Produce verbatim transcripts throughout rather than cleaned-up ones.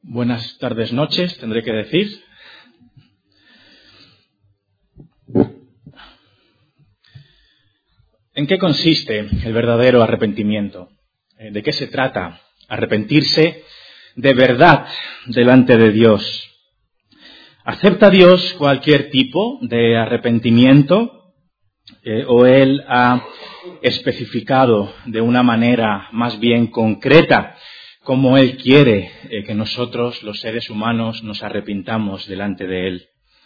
Buenas tardes, noches, tendré que decir. ¿En qué consiste el verdadero arrepentimiento? ¿De qué se trata? Arrepentirse de verdad delante de Dios. ¿Acepta Dios cualquier tipo de arrepentimiento? Eh, ¿O Él ha especificado de una manera más bien concreta cómo Él quiere eh, que nosotros, los seres humanos, nos arrepintamos delante de Él?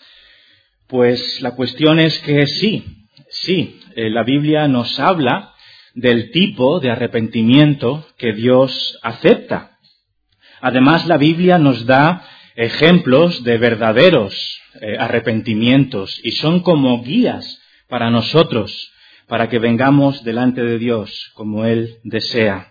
Pues la cuestión es que sí, sí, eh, la Biblia nos habla del tipo de arrepentimiento que Dios acepta. Además, la Biblia nos da ejemplos de verdaderos eh, arrepentimientos y son como guías para nosotros, para que vengamos delante de Dios como Él desea.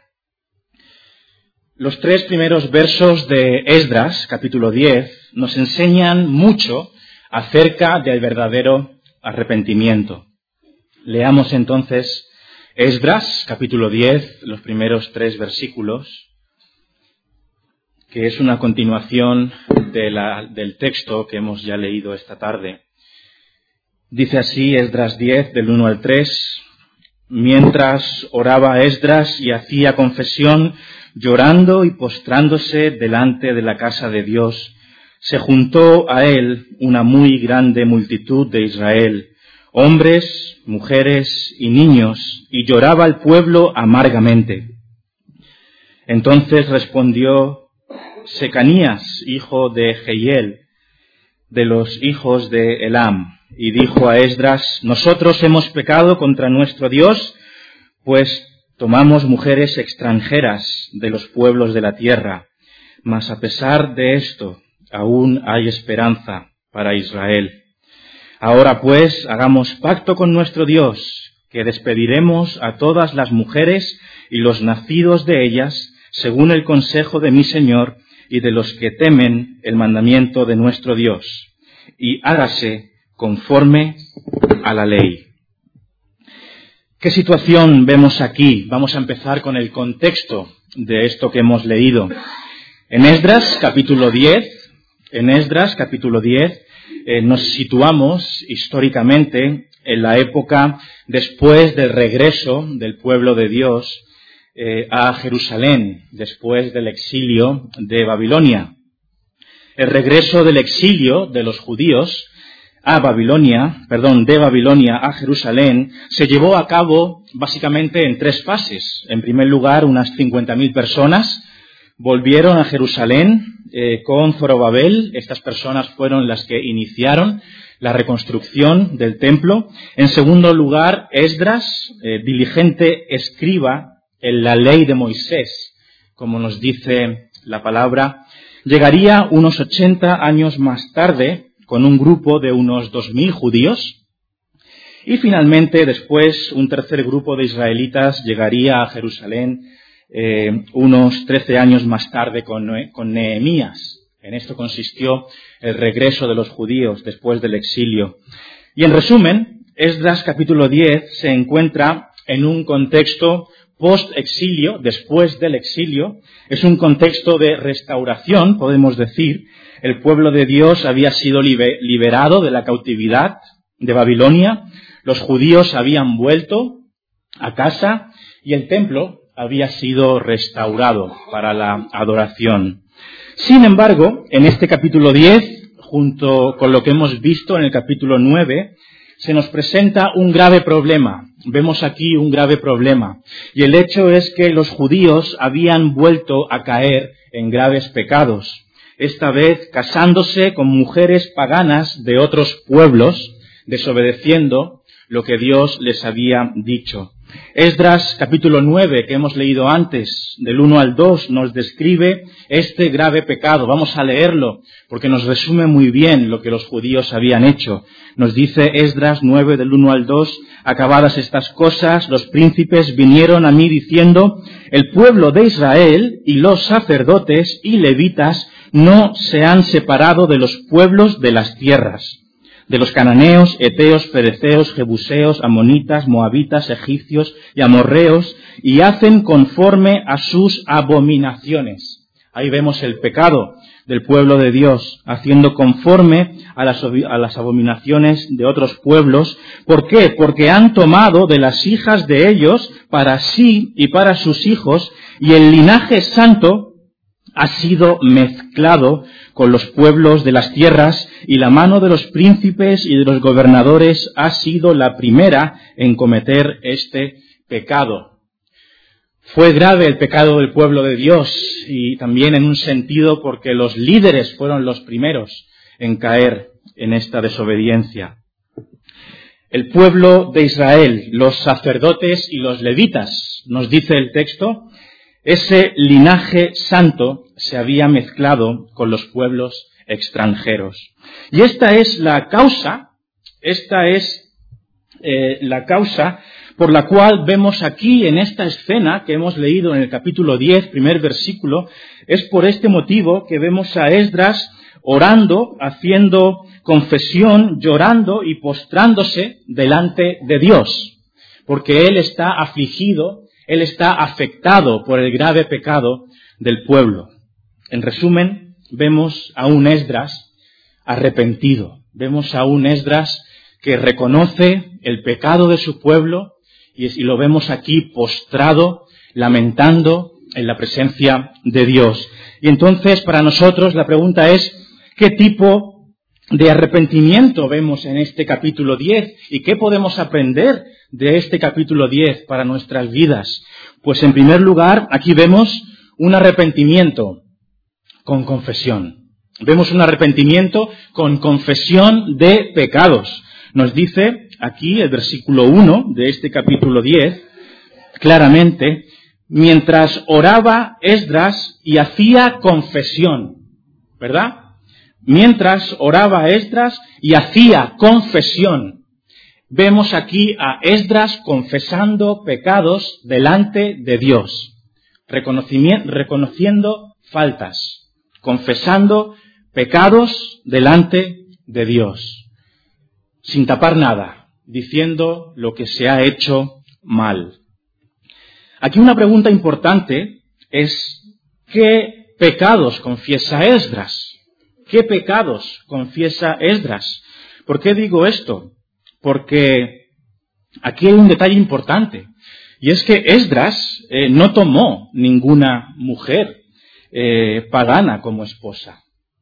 Los tres primeros versos de Esdras, capítulo diez, nos enseñan mucho acerca del verdadero arrepentimiento. Leamos entonces Esdras, capítulo diez, los primeros tres versículos, que es una continuación de la, del texto que hemos ya leído esta tarde. Dice así Esdras diez, del uno al tres, mientras oraba Esdras y hacía confesión, llorando y postrándose delante de la casa de Dios, se juntó a él una muy grande multitud de Israel, hombres, mujeres y niños, y lloraba el pueblo amargamente. Entonces respondió Secanías, hijo de Jehiel, de los hijos de Elam, y dijo a Esdras: nosotros hemos pecado contra nuestro Dios, pues tomamos mujeres extranjeras de los pueblos de la tierra, mas a pesar de esto, aún hay esperanza para Israel. Ahora pues, hagamos pacto con nuestro Dios, que despediremos a todas las mujeres y los nacidos de ellas, según el consejo de mi Señor y de los que temen el mandamiento de nuestro Dios, y hágase conforme a la ley. ¿Qué situación vemos aquí? Vamos a empezar con el contexto de esto que hemos leído. En Esdras, capítulo diez, en Esdras, capítulo diez, eh, nos situamos históricamente en la época después del regreso del pueblo de Dios eh, a Jerusalén, después del exilio de Babilonia. El regreso del exilio de los judíos a Babilonia, perdón, de Babilonia a Jerusalén, se llevó a cabo básicamente en tres fases. En primer lugar, unas cincuenta mil personas volvieron a Jerusalén eh, con Zorobabel. Estas personas fueron las que iniciaron la reconstrucción del templo. En segundo lugar, Esdras, eh, diligente escriba en la ley de Moisés, como nos dice la palabra, llegaría unos ochenta años más tarde con un grupo de unos dos mil judíos, y finalmente después un tercer grupo de israelitas llegaría a Jerusalén eh, unos trece años más tarde con, con Nehemías. En esto consistió el regreso de los judíos después del exilio. Y en resumen, Esdras capítulo diez se encuentra en un contexto post-exilio, después del exilio. Es un contexto de restauración, podemos decir. El pueblo de Dios había sido liberado de la cautividad de Babilonia, los judíos habían vuelto a casa y el templo había sido restaurado para la adoración. Sin embargo, en este capítulo diez, junto con lo que hemos visto en el capítulo nueve, se nos presenta un grave problema. Vemos aquí un grave problema. Y el hecho es que los judíos habían vuelto a caer en graves pecados. Esta vez casándose con mujeres paganas de otros pueblos, desobedeciendo lo que Dios les había dicho. Esdras capítulo nueve, que hemos leído antes, del uno al dos, nos describe este grave pecado. Vamos a leerlo, porque nos resume muy bien lo que los judíos habían hecho. Nos dice Esdras nueve, del uno al dos, acabadas estas cosas, los príncipes vinieron a mí diciendo, el pueblo de Israel y los sacerdotes y levitas no se han separado de los pueblos de las tierras, de los cananeos, heteos, fereceos, jebuseos, amonitas, moabitas, egipcios y amorreos, y hacen conforme a sus abominaciones. Ahí vemos el pecado del pueblo de Dios, haciendo conforme a las, a las abominaciones de otros pueblos. ¿Por qué? Porque han tomado de las hijas de ellos para sí y para sus hijos, y el linaje santo ha sido mezclado con los pueblos de las tierras, y la mano de los príncipes y de los gobernadores ha sido la primera en cometer este pecado. Fue grave el pecado del pueblo de Dios, y también en un sentido porque los líderes fueron los primeros en caer en esta desobediencia. El pueblo de Israel, los sacerdotes y los levitas, nos dice el texto, ese linaje santo se había mezclado con los pueblos extranjeros. Y esta es la causa, esta es eh, la causa por la cual vemos aquí en esta escena que hemos leído en el capítulo diez, primer versículo. Es por este motivo que vemos a Esdras orando, haciendo confesión, llorando y postrándose delante de Dios, porque él está afligido, él está afectado por el grave pecado del pueblo. En resumen, vemos a un Esdras arrepentido, vemos a un Esdras que reconoce el pecado de su pueblo, y lo vemos aquí postrado, lamentando en la presencia de Dios. Y entonces, para nosotros, la pregunta es, ¿qué tipo de arrepentimiento vemos en este capítulo diez? ¿Y qué podemos aprender de este capítulo diez para nuestras vidas? Pues, en primer lugar, aquí vemos un arrepentimiento con confesión. Vemos un arrepentimiento con confesión de pecados. Nos dice aquí el versículo uno de este capítulo diez, claramente, mientras oraba Esdras y hacía confesión, ¿verdad? Mientras oraba Esdras y hacía confesión. Vemos aquí a Esdras confesando pecados delante de Dios, reconociendo faltas, confesando pecados delante de Dios, sin tapar nada, diciendo lo que se ha hecho mal. Aquí una pregunta importante es, ¿qué pecados confiesa Esdras? ¿Qué pecados confiesa Esdras? ¿Por qué digo esto? Porque aquí hay un detalle importante, y es que Esdras eh, no tomó ninguna mujer eh, pagana como esposa.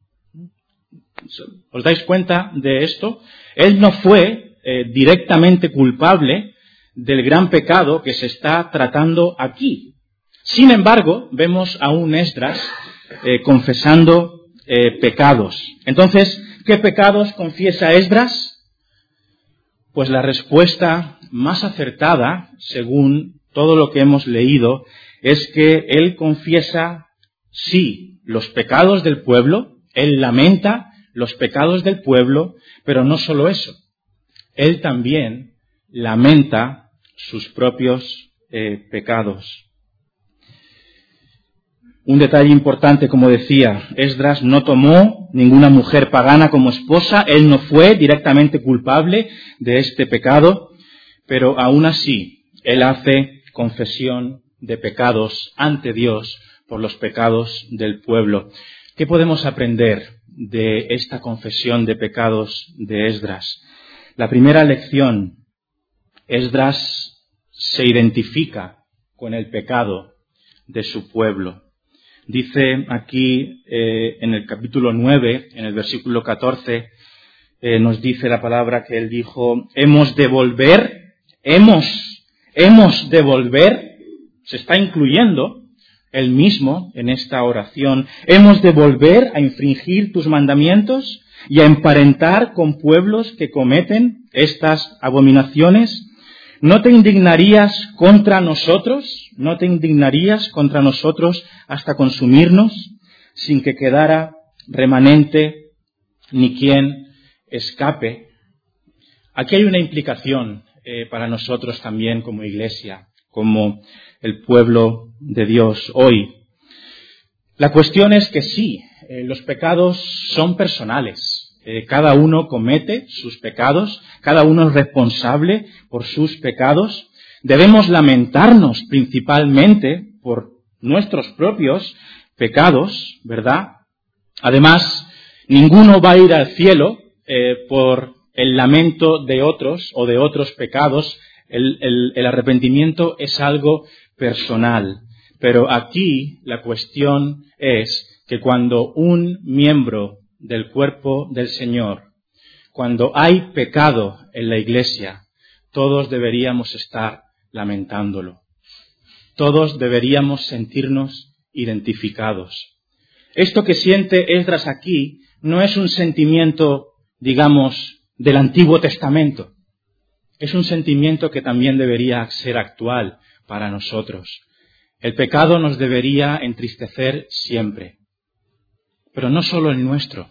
¿Os dais cuenta de esto? Él no fue eh, directamente culpable del gran pecado que se está tratando aquí. Sin embargo, vemos a un Esdras eh, confesando eh, pecados. Entonces, ¿qué pecados confiesa Esdras? Pues la respuesta más acertada, según todo lo que hemos leído, es que él confiesa, sí, los pecados del pueblo, él lamenta los pecados del pueblo, pero no solo eso. Él también lamenta sus propios eh, pecados. Un detalle importante, como decía, Esdras no tomó ninguna mujer pagana como esposa, él no fue directamente culpable de este pecado, pero aún así, él hace confesión de pecados ante Dios por los pecados del pueblo. ¿Qué podemos aprender de esta confesión de pecados de Esdras? La primera lección, Esdras se identifica con el pecado de su pueblo. Dice aquí eh, en el capítulo nueve, en el versículo catorce, eh, nos dice la palabra que él dijo, hemos de volver, hemos, hemos de volver, se está incluyendo él mismo en esta oración, hemos de volver a infringir tus mandamientos y a emparentar con pueblos que cometen estas abominaciones. ¿No te indignarías contra nosotros? ¿No te indignarías contra nosotros hasta consumirnos sin que quedara remanente ni quien escape? Aquí hay una implicación eh, para nosotros también como iglesia, como el pueblo de Dios hoy. La cuestión es que sí, eh, los pecados son personales. Eh, cada uno comete sus pecados, cada uno es responsable por sus pecados. Debemos lamentarnos principalmente por nuestros propios, pecados, ¿verdad? Además, ninguno va a ir al cielo eh, por el lamento de otros o de otros pecados. El, el, el arrepentimiento es algo personal. Pero aquí la cuestión es que cuando un miembro del cuerpo del Señor, cuando hay pecado en la iglesia, todos deberíamos estar lamentándolo. Todos deberíamos sentirnos identificados. Esto que siente Esdras aquí no es un sentimiento, digamos, del Antiguo Testamento. Es un sentimiento que también debería ser actual para nosotros. El pecado nos debería entristecer siempre. Pero no solo el nuestro,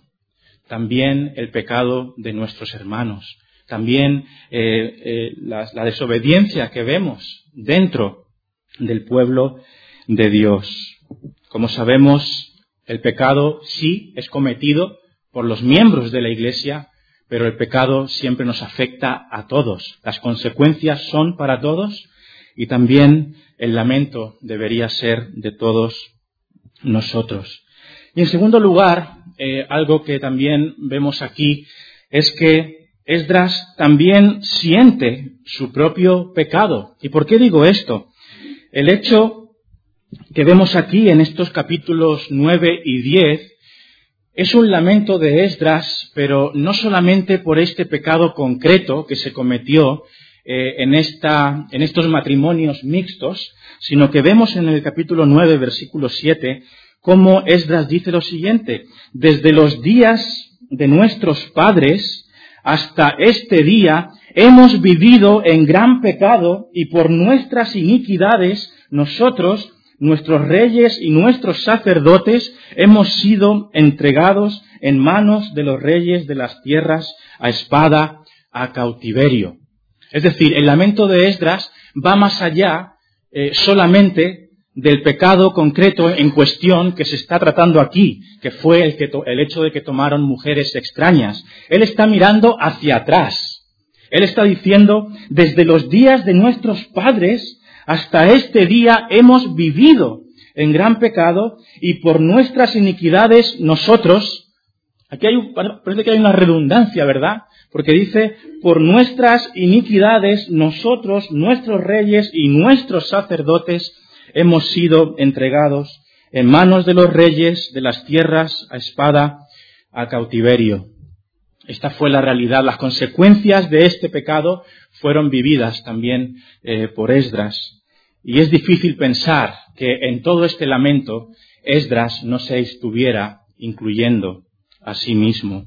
también el pecado de nuestros hermanos, también eh, eh, la, la desobediencia que vemos dentro del pueblo de Dios. Como sabemos, el pecado sí es cometido por los miembros de la Iglesia, pero el pecado siempre nos afecta a todos. Las consecuencias son para todos y también el lamento debería ser de todos nosotros. Y en segundo lugar, eh, algo que también vemos aquí es que Esdras también siente su propio pecado. ¿Y por qué digo esto? El hecho que vemos aquí en estos capítulos nueve y diez es un lamento de Esdras, pero no solamente por este pecado concreto que se cometió eh, en, esta, en estos matrimonios mixtos, sino que vemos en el capítulo nueve, versículo siete, cómo Esdras dice lo siguiente: desde los días de nuestros padres hasta este día hemos vivido en gran pecado y por nuestras iniquidades nosotros, nuestros reyes y nuestros sacerdotes, hemos sido entregados en manos de los reyes de las tierras a espada, a cautiverio. Es decir, el lamento de Esdras va más allá eh, solamente del pecado concreto en cuestión que se está tratando aquí, que fue el, que to- el hecho de que tomaron mujeres extrañas. Él está mirando hacia atrás. Él está diciendo, desde los días de nuestros padres hasta este día hemos vivido en gran pecado y por nuestras iniquidades nosotros, aquí hay, un, parece que hay una redundancia, ¿verdad? Porque dice, por nuestras iniquidades nosotros, nuestros reyes y nuestros sacerdotes hemos sido entregados en manos de los reyes de las tierras a espada, a cautiverio. Esta fue la realidad. Las consecuencias de este pecado fueron vividas también eh, por Esdras. Y es difícil pensar que en todo este lamento Esdras no se estuviera incluyendo a sí mismo.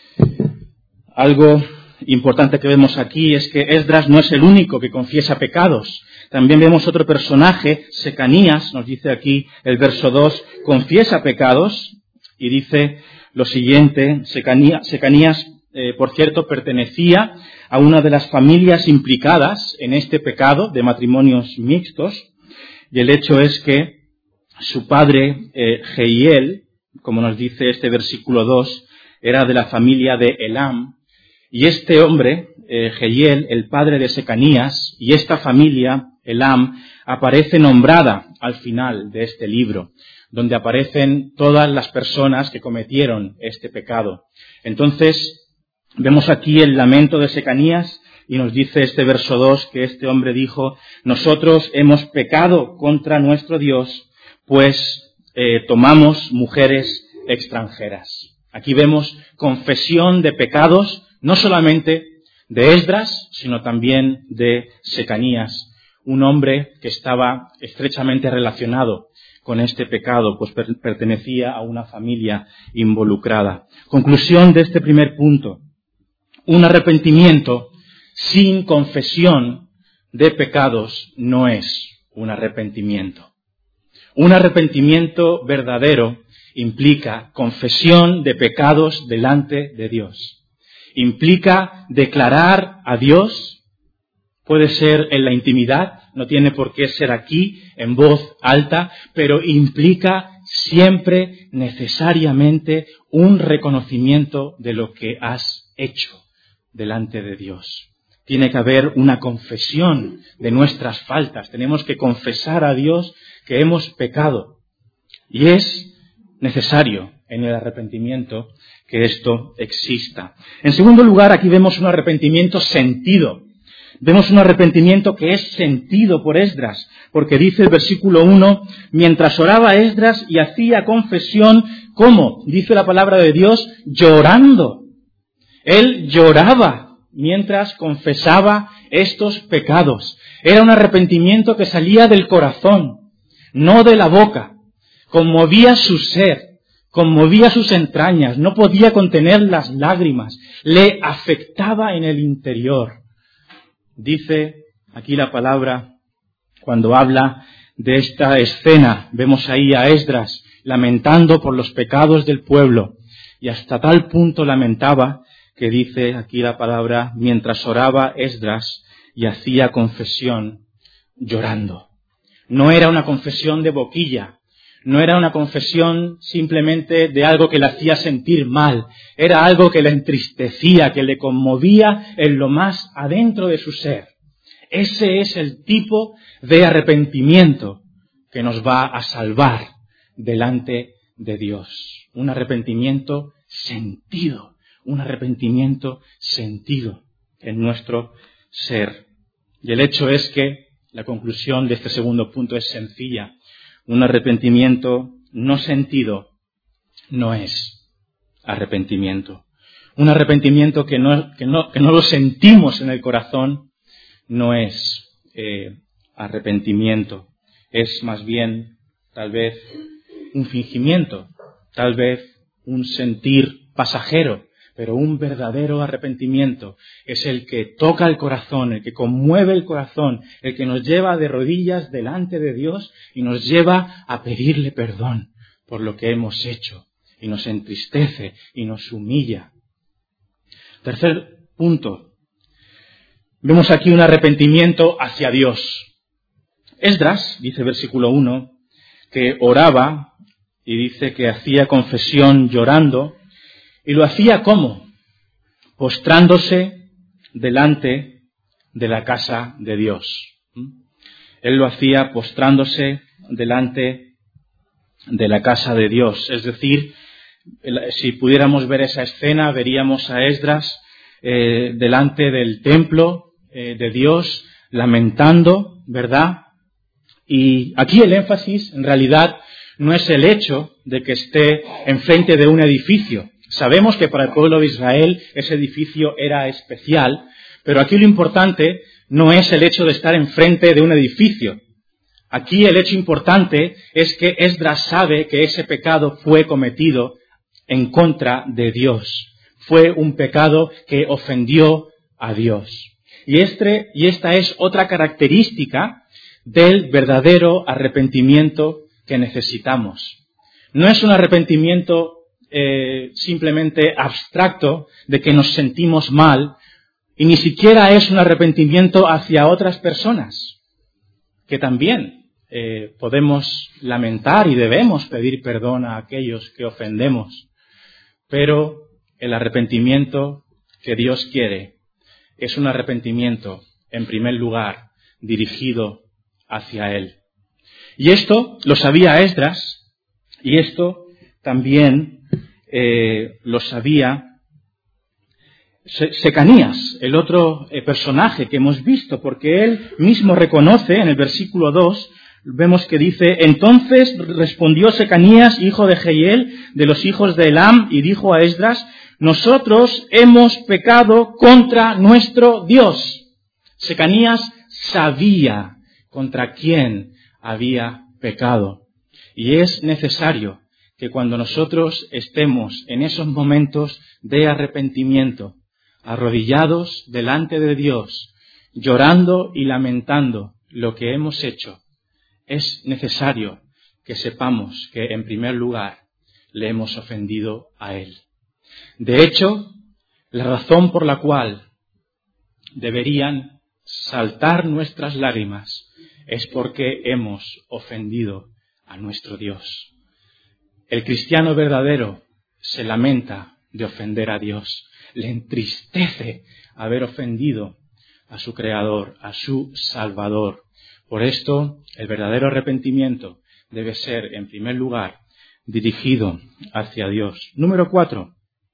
Algo importante que vemos aquí es que Esdras no es el único que confiesa pecados. También vemos otro personaje, Secanías, nos dice aquí el verso dos, confiesa pecados y dice lo siguiente: Secanías, Secanías eh, por cierto, pertenecía a una de las familias implicadas en este pecado de matrimonios mixtos, y el hecho es que su padre, eh, Jehiel, como nos dice este versículo dos, era de la familia de Elam, y este hombre, eh, Jehiel, el padre de Secanías, y esta familia, Elam, aparece nombrada al final de este libro, donde aparecen todas las personas que cometieron este pecado. Entonces, vemos aquí el lamento de Secanías y nos dice este verso dos que este hombre dijo: nosotros hemos pecado contra nuestro Dios, pues eh, tomamos mujeres extranjeras. Aquí vemos confesión de pecados, no solamente de Esdras, sino también de Secanías, un hombre que estaba estrechamente relacionado con este pecado, pues per- pertenecía a una familia involucrada. Conclusión de este primer punto: un arrepentimiento sin confesión de pecados no es un arrepentimiento. Un arrepentimiento verdadero implica confesión de pecados delante de Dios. Implica declarar a Dios, puede ser en la intimidad, no tiene por qué ser aquí en voz alta, pero implica siempre necesariamente un reconocimiento de lo que has hecho delante de Dios. Tiene que haber una confesión de nuestras faltas. Tenemos que confesar a Dios que hemos pecado. Y es necesario en el arrepentimiento que esto exista. En segundo lugar, aquí vemos un arrepentimiento sentido. Vemos un arrepentimiento que es sentido por Esdras, porque dice el versículo uno, mientras oraba Esdras y hacía confesión, ¿cómo? Dice la palabra de Dios, llorando. Él lloraba mientras confesaba estos pecados. Era un arrepentimiento que salía del corazón, no de la boca. Conmovía su ser, conmovía sus entrañas, no podía contener las lágrimas, le afectaba en el interior. Dice aquí la palabra, cuando habla de esta escena, vemos ahí a Esdras lamentando por los pecados del pueblo, y hasta tal punto lamentaba que dice aquí la palabra, mientras oraba Esdras y hacía confesión llorando. No era una confesión de boquilla, no era una confesión simplemente de algo que le hacía sentir mal, era algo que le entristecía, que le conmovía en lo más adentro de su ser. Ese es el tipo de arrepentimiento que nos va a salvar delante de Dios. Un arrepentimiento sentido, un arrepentimiento sentido en nuestro ser. Y el hecho es que la conclusión de este segundo punto es sencilla. Un arrepentimiento no sentido no es arrepentimiento. Un arrepentimiento que no, que no, que no lo sentimos en el corazón no es eh, arrepentimiento. Es más bien, tal vez, un fingimiento, tal vez un sentir pasajero, pero un verdadero arrepentimiento es el que toca el corazón, el que conmueve el corazón, el que nos lleva de rodillas delante de Dios y nos lleva a pedirle perdón por lo que hemos hecho y nos entristece y nos humilla. Tercer punto. Vemos aquí un arrepentimiento hacia Dios. Esdras, dice versículo uno, que oraba y dice que hacía confesión llorando. ¿Y lo hacía cómo? Postrándose delante de la casa de Dios. Él lo hacía postrándose delante de la casa de Dios. Es decir, si pudiéramos ver esa escena, veríamos a Esdras eh, delante del templo eh, de Dios, lamentando, ¿verdad? Y aquí el énfasis, en realidad, no es el hecho de que esté enfrente de un edificio. Sabemos que para el pueblo de Israel ese edificio era especial, pero aquí lo importante no es el hecho de estar enfrente de un edificio. Aquí el hecho importante es que Esdras sabe que ese pecado fue cometido en contra de Dios. Fue un pecado que ofendió a Dios. Y, este, y esta es otra característica del verdadero arrepentimiento que necesitamos. No es un arrepentimiento Eh, simplemente abstracto de que nos sentimos mal, y ni siquiera es un arrepentimiento hacia otras personas, que también eh, podemos lamentar y debemos pedir perdón a aquellos que ofendemos, pero el arrepentimiento que Dios quiere es un arrepentimiento, en primer lugar, dirigido hacia Él. Y esto lo sabía Esdras, y esto también Eh, lo sabía Secanías, el otro eh, personaje que hemos visto, porque él mismo reconoce en el versículo dos, vemos que dice, entonces respondió Secanías, hijo de Jehiel, de los hijos de Elam, y dijo a Esdras, nosotros hemos pecado contra nuestro Dios. Secanías sabía contra quién había pecado, y es necesario que cuando nosotros estemos en esos momentos de arrepentimiento, arrodillados delante de Dios, llorando y lamentando lo que hemos hecho, es necesario que sepamos que en primer lugar le hemos ofendido a Él. De hecho, la razón por la cual deberían saltar nuestras lágrimas es porque hemos ofendido a nuestro Dios. El cristiano verdadero se lamenta de ofender a Dios. Le entristece haber ofendido a su Creador, a su Salvador. Por esto, el verdadero arrepentimiento debe ser, en primer lugar, dirigido hacia Dios. Número cuatro,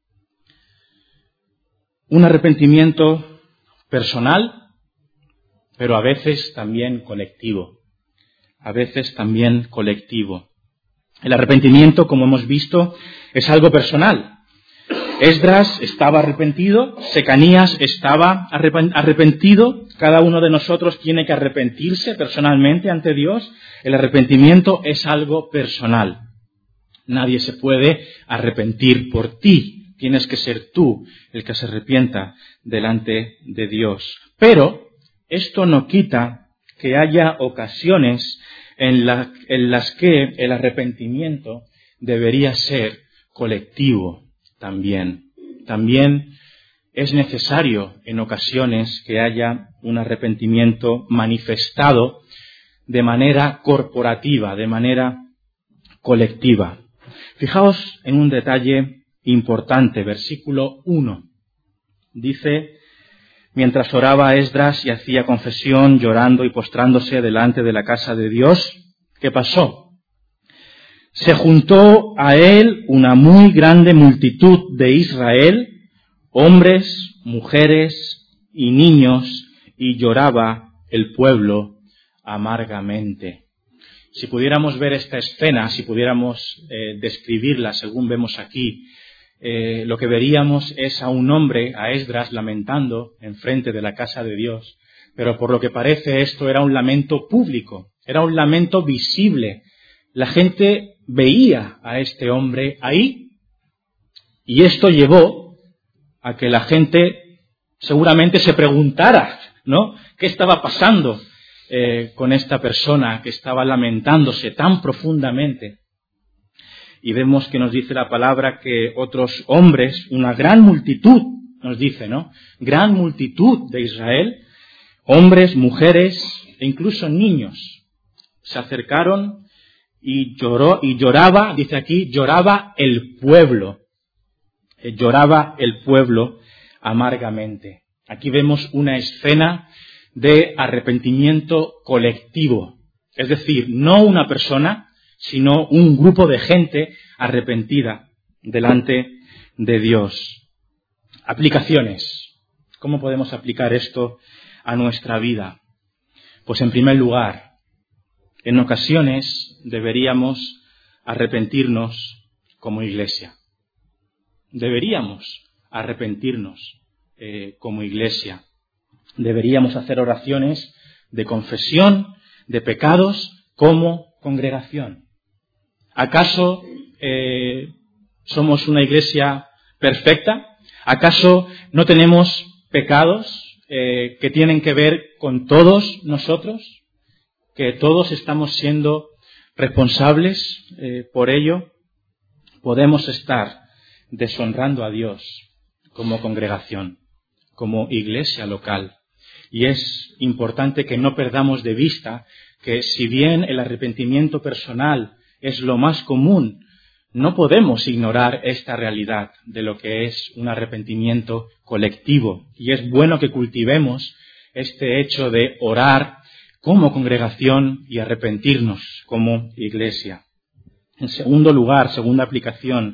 un arrepentimiento personal, pero a veces también colectivo. A veces también colectivo. El arrepentimiento, como hemos visto, es algo personal. Esdras estaba arrepentido, Secanías estaba arrepentido, cada uno de nosotros tiene que arrepentirse personalmente ante Dios. El arrepentimiento es algo personal. Nadie se puede arrepentir por ti, tienes que ser tú el que se arrepienta delante de Dios. Pero esto no quita que haya ocasiones en, la, en las que el arrepentimiento debería ser colectivo también. También es necesario en ocasiones que haya un arrepentimiento manifestado de manera corporativa, de manera colectiva. Fijaos en un detalle importante, versículo uno. Dice: mientras oraba Esdras y hacía confesión, llorando y postrándose delante de la casa de Dios, ¿qué pasó? Se juntó a él una muy grande multitud de Israel, hombres, mujeres y niños, y lloraba el pueblo amargamente. Si pudiéramos ver esta escena, si pudiéramos eh, describirla según vemos aquí, Eh, lo que veríamos es a un hombre, a Esdras, lamentando enfrente de la casa de Dios. Pero por lo que parece esto era un lamento público, era un lamento visible. La gente veía a este hombre ahí y esto llevó a que la gente seguramente se preguntara, ¿no? ¿Qué estaba pasando eh, con esta persona que estaba lamentándose tan profundamente? Y vemos que nos dice la palabra que otros hombres, una gran multitud, nos dice, ¿no? Gran multitud de Israel, hombres, mujeres e incluso niños, se acercaron y lloró, y lloraba, dice aquí, lloraba el pueblo. Eh, lloraba el pueblo amargamente. Aquí vemos una escena de arrepentimiento colectivo. Es decir, no una persona, sino un grupo de gente arrepentida delante de Dios. Aplicaciones. ¿Cómo podemos aplicar esto a nuestra vida? Pues en primer lugar, en ocasiones deberíamos arrepentirnos como iglesia. Deberíamos arrepentirnos eh, como iglesia. Deberíamos hacer oraciones de confesión de pecados como congregación. ¿Acaso eh, somos una iglesia perfecta? ¿Acaso no tenemos pecados eh, que tienen que ver con todos nosotros? ¿Que todos estamos siendo responsables eh, por ello? Podemos estar deshonrando a Dios como congregación, como iglesia local. Y es importante que no perdamos de vista que si bien el arrepentimiento personal es lo más común, no podemos ignorar esta realidad de lo que es un arrepentimiento colectivo. Y es bueno que cultivemos este hecho de orar como congregación y arrepentirnos como iglesia. En segundo lugar, segunda aplicación,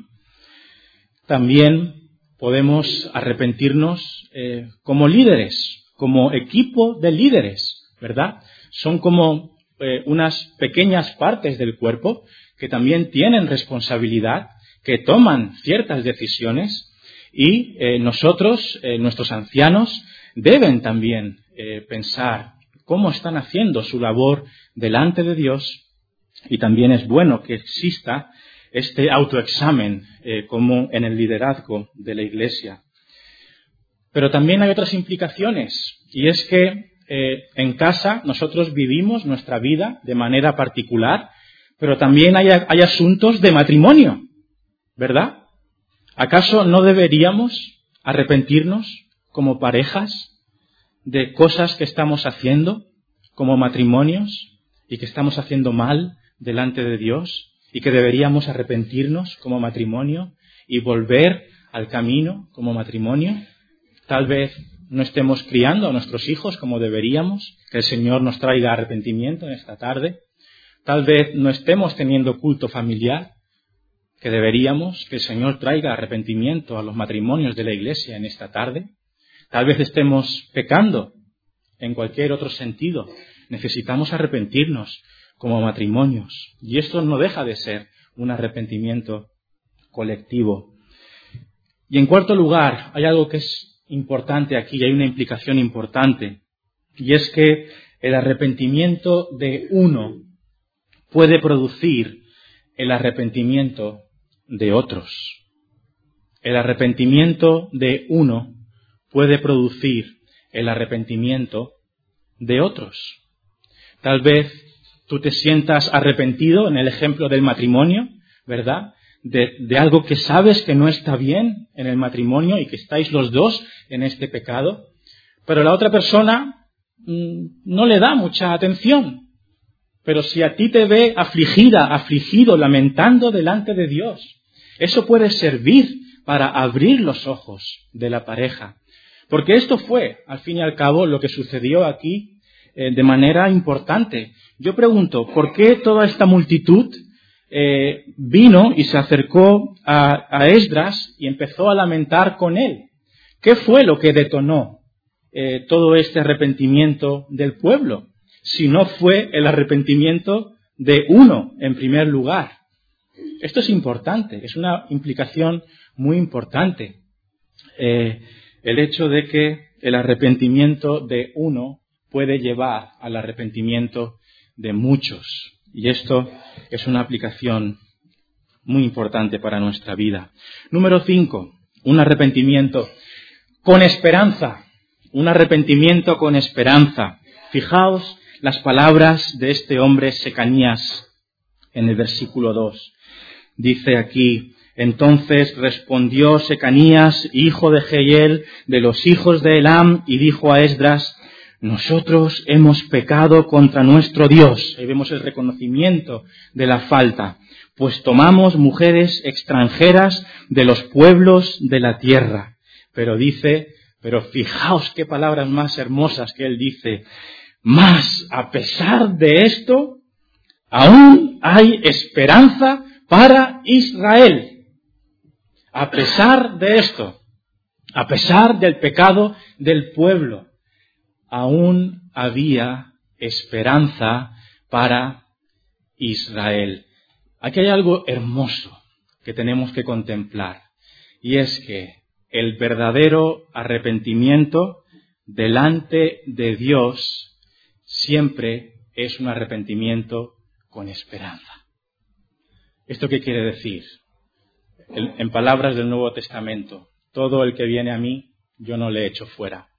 también podemos arrepentirnos eh, como líderes, como equipo de líderes, ¿verdad? Son como eh, unas pequeñas partes del cuerpo que también tienen responsabilidad, que toman ciertas decisiones y eh, nosotros, eh, nuestros ancianos, deben también eh, pensar cómo están haciendo su labor delante de Dios, y también es bueno que exista este autoexamen eh, como en el liderazgo de la Iglesia. Pero también hay otras implicaciones, y es que eh, en casa nosotros vivimos nuestra vida de manera particular, pero también hay, hay asuntos de matrimonio, ¿verdad? ¿Acaso no deberíamos arrepentirnos como parejas de cosas que estamos haciendo como matrimonios y que estamos haciendo mal delante de Dios y que deberíamos arrepentirnos como matrimonio y volver al camino como matrimonio? Tal vez no estemos criando a nuestros hijos como deberíamos, que el Señor nos traiga arrepentimiento en esta tarde, tal vez no estemos teniendo culto familiar, que deberíamos, que el Señor traiga arrepentimiento a los matrimonios de la iglesia en esta tarde. Tal vez estemos pecando en cualquier otro sentido. Necesitamos arrepentirnos como matrimonios. Y esto no deja de ser un arrepentimiento colectivo. Y en cuarto lugar, hay algo que es importante aquí, y hay una implicación importante. Y es que el arrepentimiento de uno puede producir el arrepentimiento de otros. El arrepentimiento de uno puede producir el arrepentimiento de otros. Tal vez tú te sientas arrepentido en el ejemplo del matrimonio, ¿verdad? De, de algo que sabes que no está bien en el matrimonio y que estáis los dos en este pecado, pero la otra persona mmm, no le da mucha atención. Pero si a ti te ve afligida, afligido, lamentando delante de Dios, eso puede servir para abrir los ojos de la pareja. Porque esto fue, al fin y al cabo, lo que sucedió aquí eh, de manera importante. Yo pregunto, ¿por qué toda esta multitud eh, vino y se acercó a, a Esdras y empezó a lamentar con él? ¿Qué fue lo que detonó eh, todo este arrepentimiento del pueblo? Si no fue el arrepentimiento de uno en primer lugar. Esto es importante, es una implicación muy importante. Eh, el hecho de que el arrepentimiento de uno puede llevar al arrepentimiento de muchos. Y esto es una aplicación muy importante para nuestra vida. Número cinco, un arrepentimiento con esperanza. Un arrepentimiento con esperanza. Fijaos las palabras de este hombre Secanías en el versículo dos. Dice aquí, entonces respondió Secanías, hijo de Jehiel, de los hijos de Elam, y dijo a Esdras, nosotros hemos pecado contra nuestro Dios. Ahí vemos el reconocimiento de la falta, pues tomamos mujeres extranjeras de los pueblos de la tierra. Pero dice, pero fijaos qué palabras más hermosas que él dice, mas a pesar de esto, aún hay esperanza para Israel. A pesar de esto, a pesar del pecado del pueblo, aún había esperanza para Israel. Aquí hay algo hermoso que tenemos que contemplar, y es que el verdadero arrepentimiento delante de Dios siempre es un arrepentimiento con esperanza. ¿Esto qué quiere decir? En palabras del Nuevo Testamento, todo el que viene a mí, yo no le echo fuera.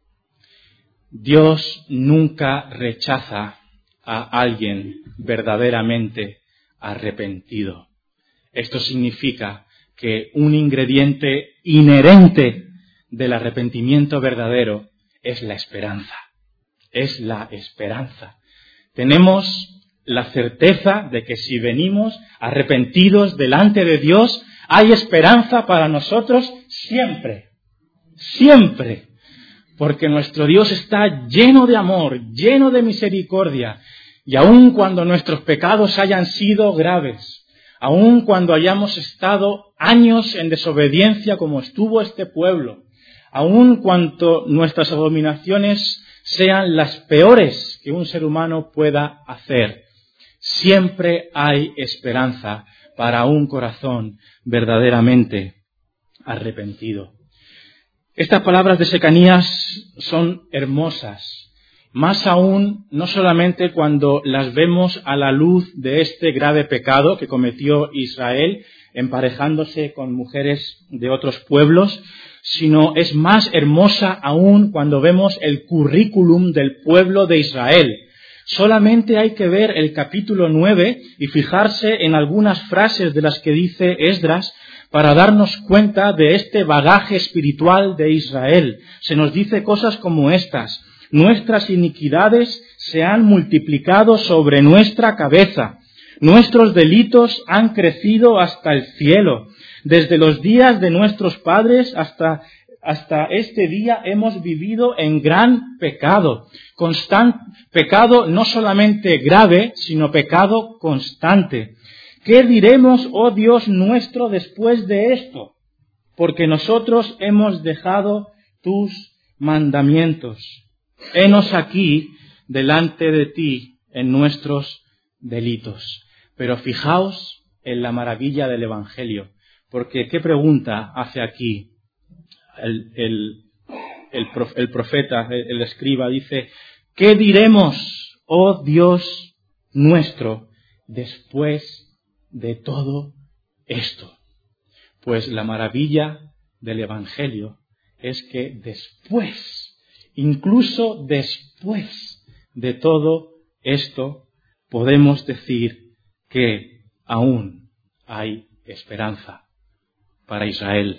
Dios nunca rechaza a alguien verdaderamente arrepentido. Esto significa que un ingrediente inherente del arrepentimiento verdadero es la esperanza. Es la esperanza. Tenemos la certeza de que si venimos arrepentidos delante de Dios, hay esperanza para nosotros siempre. Siempre. Porque nuestro Dios está lleno de amor, lleno de misericordia. Y aun cuando nuestros pecados hayan sido graves, aun cuando hayamos estado años en desobediencia como estuvo este pueblo, aun cuando nuestras abominaciones sean las peores que un ser humano pueda hacer, siempre hay esperanza para un corazón verdaderamente arrepentido. Estas palabras de Secanías son hermosas, más aún no solamente cuando las vemos a la luz de este grave pecado que cometió Israel, emparejándose con mujeres de otros pueblos, sino es más hermosa aún cuando vemos el currículum del pueblo de Israel. Solamente hay que ver el capítulo nueve y fijarse en algunas frases de las que dice Esdras para darnos cuenta de este bagaje espiritual de Israel. Se nos dice cosas como estas: nuestras iniquidades se han multiplicado sobre nuestra cabeza, nuestros delitos han crecido hasta el cielo. Desde los días de nuestros padres hasta hasta este día hemos vivido en gran pecado. Constant, pecado no solamente grave, sino pecado constante. ¿Qué diremos, oh Dios nuestro, después de esto? Porque nosotros hemos dejado tus mandamientos. Henos aquí delante de ti en nuestros delitos. Pero fijaos en la maravilla del Evangelio, porque ¿qué pregunta hace aquí el, el, el, el profeta, el, el escriba? Dice, ¿qué diremos, oh Dios nuestro, después de todo esto? Pues la maravilla del Evangelio es que después, incluso después de todo esto, podemos decir que aún hay esperanza para Israel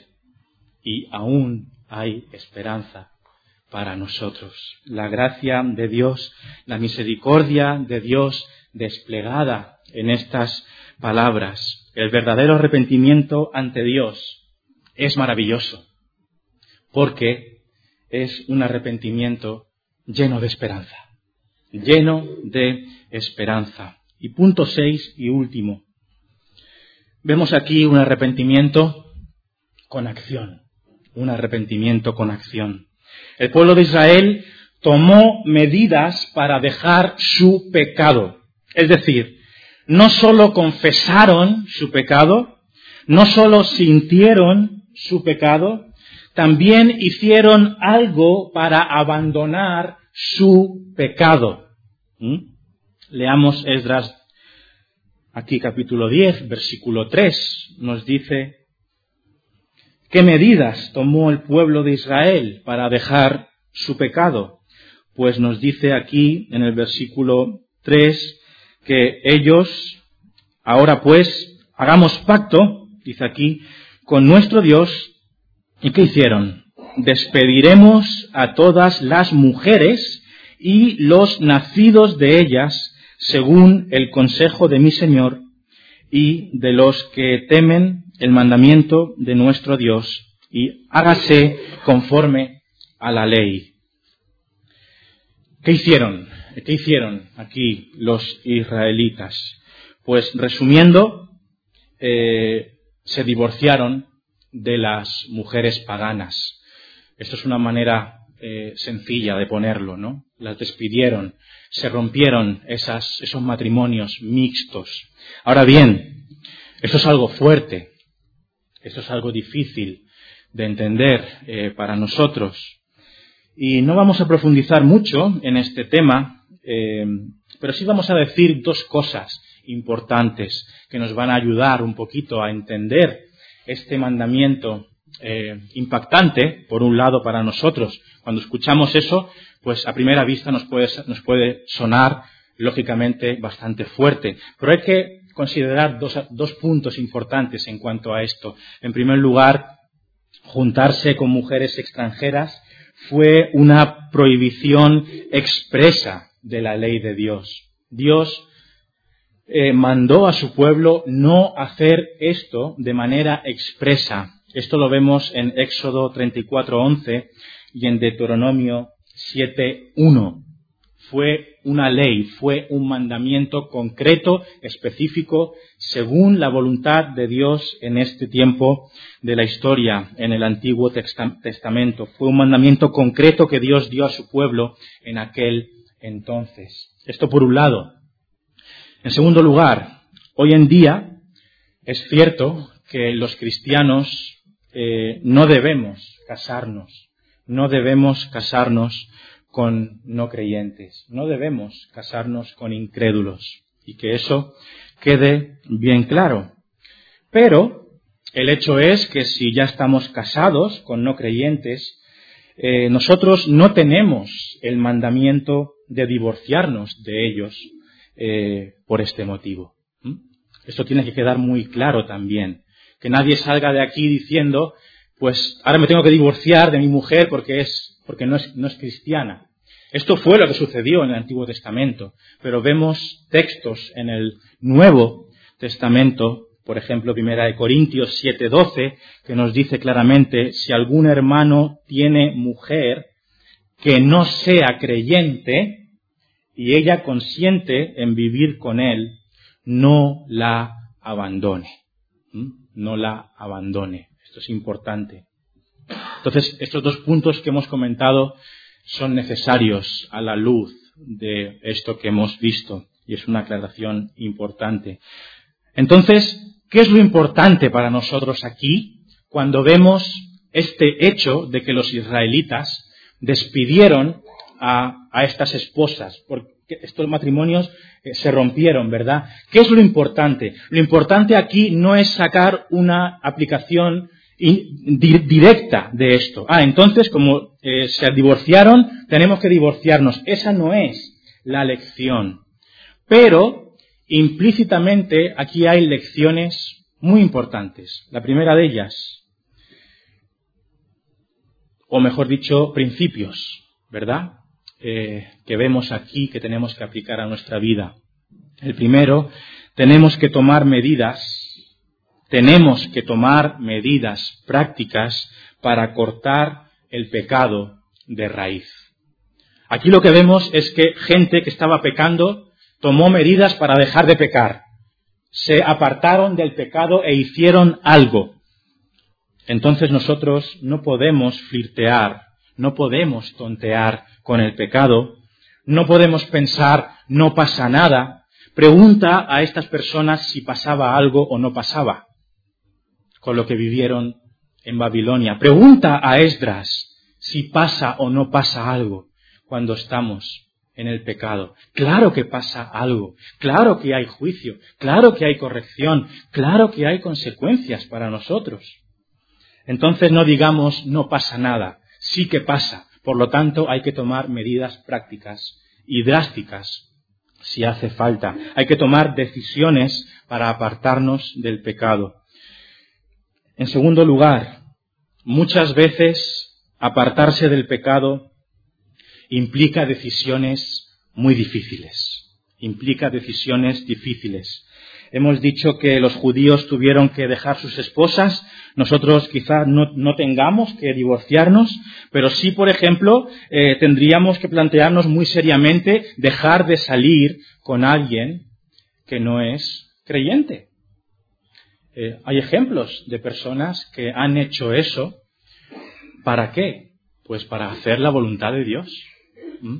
y aún hay esperanza para nosotros. La gracia de Dios, la misericordia de Dios desplegada en estas palabras, el verdadero arrepentimiento ante Dios es maravilloso, porque es un arrepentimiento lleno de esperanza, lleno de esperanza. Y punto seis y último, vemos aquí un arrepentimiento con acción, un arrepentimiento con acción. El pueblo de Israel tomó medidas para dejar su pecado, es decir, no solo confesaron su pecado, no solo sintieron su pecado, también hicieron algo para abandonar su pecado. ¿Mm? Leamos Esdras, aquí capítulo diez, versículo tres, nos dice, ¿qué medidas tomó el pueblo de Israel para dejar su pecado? Pues nos dice aquí en el versículo tres que ellos, ahora pues, hagamos pacto, dice aquí, con nuestro Dios. ¿Y qué hicieron? Despediremos a todas las mujeres y los nacidos de ellas, según el consejo de mi Señor, y de los que temen el mandamiento de nuestro Dios, y hágase conforme a la ley. ¿Qué hicieron? ¿Qué hicieron aquí los israelitas? Pues resumiendo, eh, se divorciaron de las mujeres paganas. Esto es una manera eh, sencilla de ponerlo, ¿no? Las despidieron, se rompieron esas, esos matrimonios mixtos. Ahora bien, esto es algo fuerte, esto es algo difícil de entender eh, para nosotros. Y no vamos a profundizar mucho en este tema, eh, pero sí vamos a decir dos cosas importantes que nos van a ayudar un poquito a entender este mandamiento eh, impactante, por un lado, para nosotros. Cuando escuchamos eso, pues a primera vista nos puede, nos puede sonar, lógicamente, bastante fuerte. Pero hay que considerar dos, dos puntos importantes en cuanto a esto. En primer lugar, juntarse con mujeres extranjeras fue una prohibición expresa de la ley de Dios. Dios eh, mandó a su pueblo no hacer esto de manera expresa. Esto lo vemos en Éxodo treinta y cuatro once y en Deuteronomio siete uno. Fue una ley, fue un mandamiento concreto, específico, según la voluntad de Dios en este tiempo de la historia, en el Antiguo Testamento. Fue un mandamiento concreto que Dios dio a su pueblo en aquel entonces. Esto por un lado. En segundo lugar, hoy en día es cierto que los cristianos eh, no debemos casarnos, no debemos casarnos con no creyentes, no debemos casarnos con incrédulos, y que eso quede bien claro. Pero el hecho es que si ya estamos casados con no creyentes, eh, nosotros no tenemos el mandamiento de divorciarnos de ellos eh, por este motivo. ¿Mm? Esto tiene que quedar muy claro también, que nadie salga de aquí diciendo, pues ahora me tengo que divorciar de mi mujer porque es porque no es, no es cristiana. Esto fue lo que sucedió en el Antiguo Testamento, pero vemos textos en el Nuevo Testamento Por ejemplo, Primera de Corintios siete doce, que nos dice claramente, si algún hermano tiene mujer que no sea creyente y ella consiente en vivir con él, no la abandone. ¿Mm? No la abandone. Esto es importante. Entonces, estos dos puntos que hemos comentado son necesarios a la luz de esto que hemos visto, y es una aclaración importante. Entonces, ¿qué es lo importante para nosotros aquí cuando vemos este hecho de que los israelitas despidieron a, a estas esposas? Porque estos matrimonios eh, se rompieron, ¿verdad? ¿Qué es lo importante? Lo importante aquí no es sacar una aplicación in, di, directa de esto. Ah, entonces, como eh, se divorciaron, tenemos que divorciarnos. Esa no es la lección. Pero implícitamente aquí hay lecciones muy importantes. La primera de ellas, o mejor dicho, principios, ¿verdad? Eh, que vemos aquí que tenemos que aplicar a nuestra vida. El primero, tenemos que tomar medidas, tenemos que tomar medidas prácticas para cortar el pecado de raíz. Aquí lo que vemos es que gente que estaba pecando tomó medidas para dejar de pecar. Se apartaron del pecado e hicieron algo. Entonces nosotros no podemos flirtear, no podemos tontear con el pecado, no podemos pensar, no pasa nada. Pregunta a estas personas si pasaba algo o no pasaba con lo que vivieron en Babilonia. Pregunta a Esdras si pasa o no pasa algo cuando estamos en el pecado. Claro que pasa algo, claro que hay juicio, claro que hay corrección, claro que hay consecuencias para nosotros. Entonces no digamos no pasa nada, sí que pasa. Por lo tanto, hay que tomar medidas prácticas y drásticas si hace falta. Hay que tomar decisiones para apartarnos del pecado. En segundo lugar, muchas veces apartarse del pecado implica decisiones muy difíciles. Implica decisiones difíciles. Hemos dicho que los judíos tuvieron que dejar sus esposas. Nosotros quizás no, no tengamos que divorciarnos, pero sí, por ejemplo, eh, tendríamos que plantearnos muy seriamente dejar de salir con alguien que no es creyente. Eh, hay ejemplos de personas que han hecho eso. ¿Para qué? Pues para hacer la voluntad de Dios. ¿Mm?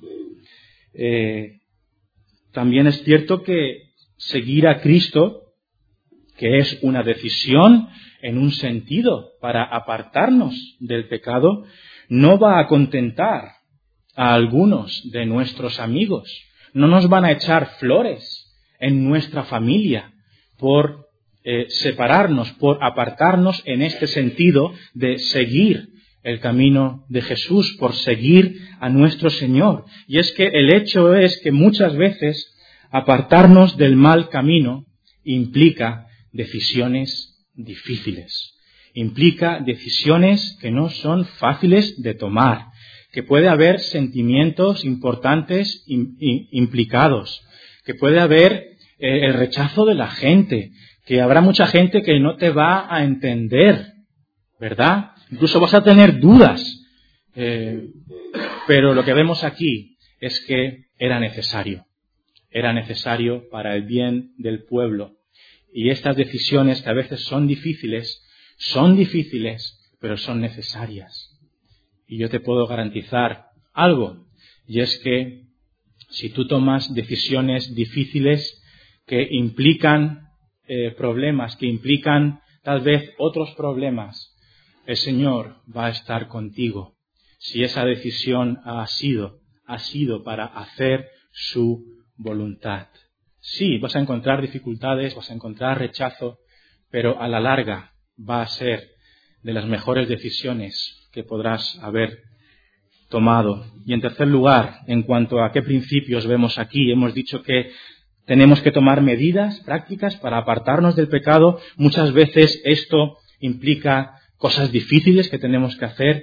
Eh, también es cierto que seguir a Cristo, que es una decisión en un sentido para apartarnos del pecado, no va a contentar a algunos de nuestros amigos. No nos van a echar flores en nuestra familia por eh, separarnos, por apartarnos en este sentido de seguir el camino de Jesús, por seguir a nuestro Señor. Y es que el hecho es que muchas veces apartarnos del mal camino implica decisiones difíciles. Implica decisiones que no son fáciles de tomar, que puede haber sentimientos importantes implicados, que puede haber eh, el rechazo de la gente, que habrá mucha gente que no te va a entender, ¿verdad? Incluso vas a tener dudas. Eh, pero lo que vemos aquí es que era necesario. Era necesario para el bien del pueblo. Y estas decisiones, que a veces son difíciles, son difíciles, pero son necesarias. Y yo te puedo garantizar algo, y es que si tú tomas decisiones difíciles que implican eh, problemas, que implican tal vez otros problemas, el Señor va a estar contigo. Si esa decisión ha sido, ha sido para hacer su voluntad. Sí, vas a encontrar dificultades, vas a encontrar rechazo, pero a la larga va a ser de las mejores decisiones que podrás haber tomado. Y en tercer lugar, en cuanto a qué principios vemos aquí, hemos dicho que tenemos que tomar medidas prácticas para apartarnos del pecado. Muchas veces esto implica cosas difíciles que tenemos que hacer.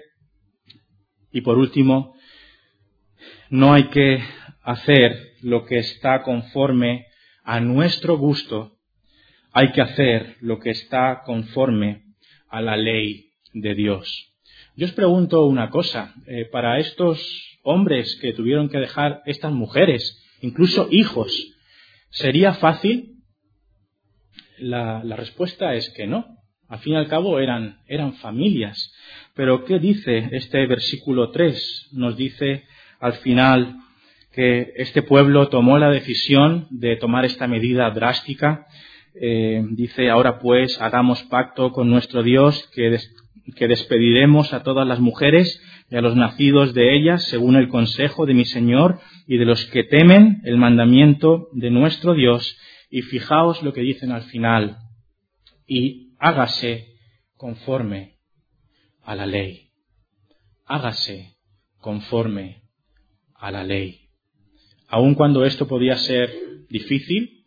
Y por último, no hay que hacer lo que está conforme a nuestro gusto, hay que hacer lo que está conforme a la ley de Dios. Yo os pregunto una cosa, eh, para estos hombres que tuvieron que dejar estas mujeres, incluso hijos, ¿sería fácil? La, la respuesta es que no. Al fin y al cabo eran, eran familias. Pero ¿qué dice este versículo tres? Nos dice al final que este pueblo tomó la decisión de tomar esta medida drástica. Eh, dice, ahora pues hagamos pacto con nuestro Dios que, des, que despediremos a todas las mujeres y a los nacidos de ellas según el consejo de mi Señor y de los que temen el mandamiento de nuestro Dios. Y fijaos lo que dicen al final, y hágase conforme a la ley. Hágase conforme a la ley. Aun cuando esto podía ser difícil,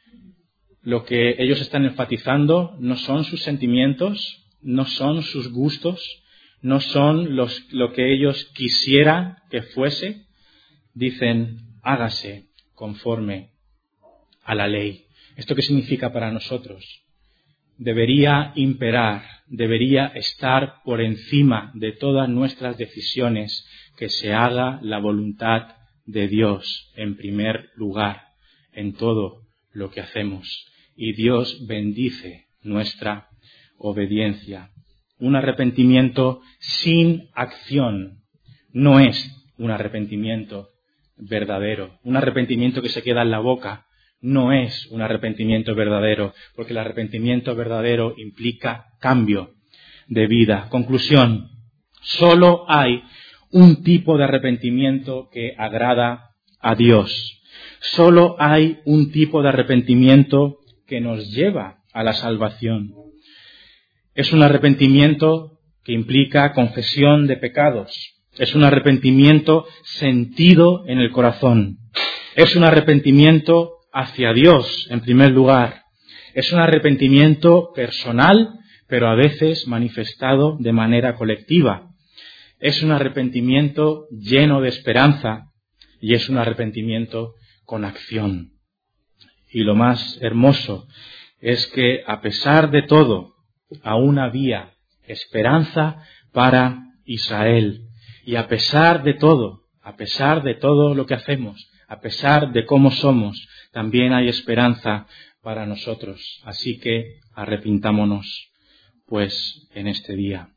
lo que ellos están enfatizando no son sus sentimientos, no son sus gustos, no son los, lo que ellos quisieran que fuese. Dicen, hágase conforme a la ley. ¿Esto qué significa para nosotros? Debería imperar, debería estar por encima de todas nuestras decisiones que se haga la voluntad de Dios en primer lugar en todo lo que hacemos. Y Dios bendice nuestra obediencia. Un arrepentimiento sin acción no es un arrepentimiento verdadero. Un arrepentimiento que se queda en la boca no es un arrepentimiento verdadero, porque el arrepentimiento verdadero implica cambio de vida. Conclusión, solo hay un tipo de arrepentimiento que agrada a Dios. Solo hay un tipo de arrepentimiento que nos lleva a la salvación. Es un arrepentimiento que implica confesión de pecados. Es un arrepentimiento sentido en el corazón. Es un arrepentimiento hacia Dios, en primer lugar. Es un arrepentimiento personal, pero a veces manifestado de manera colectiva. Es un arrepentimiento lleno de esperanza y es un arrepentimiento con acción. Y lo más hermoso es que, a pesar de todo, aún había esperanza para Israel. Y a pesar de todo, a pesar de todo lo que hacemos, a pesar de cómo somos, también hay esperanza para nosotros. Así que arrepintámonos, pues, en este día.